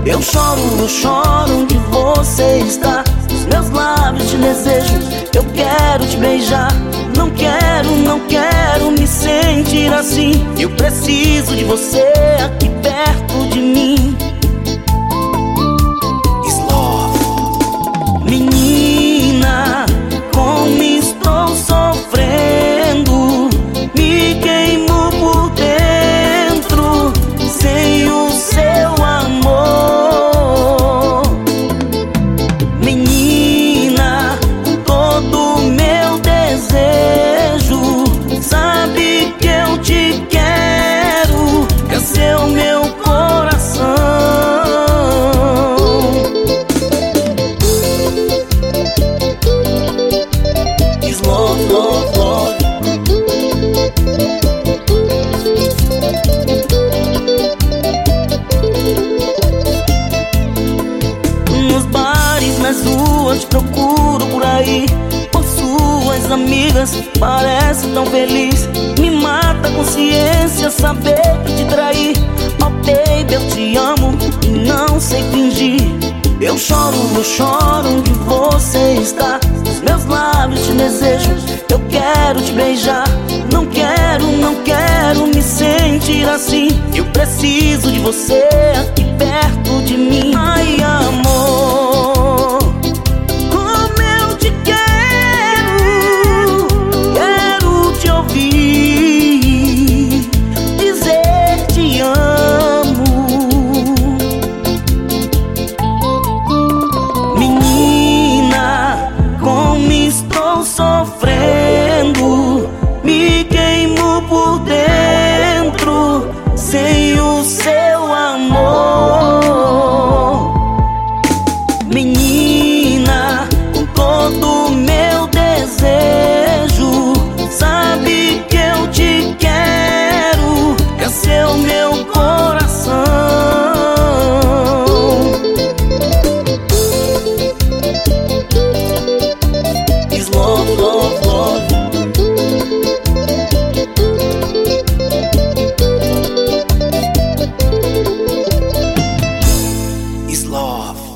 Eu choro onde você está. Os meus lábios te desejam, eu quero te beijar. Não quero me sentir assim. Eu preciso de você aqui perto de mim. Menina, como estou sofrendo, me queimo por dentro sem o seu amor. Menina, com todo o meu desejo, sabe que eu te quero, quer ser o meu coração. Love, love, love. Nos bares, nas ruas, te procuro por aí. Por suas amigas, parece tão feliz. Me mata a consciência saber que te traí. Oh baby, eu te amo e não sei fingir. Eu choro onde você está. Os meus lábios te desejam, eu quero te beijar. Não quero me sentir assim. Eu preciso de você aqui perto de mim. Ai, amor, como eu te quero te ouvir dizer te amo. Menina, como estou sofrendo, me queimo por dentro sem o seu amor. Menina, com todo o meu desejo, sabe que eu te quero, quer ser o meu coração. Love, love, love. It's love.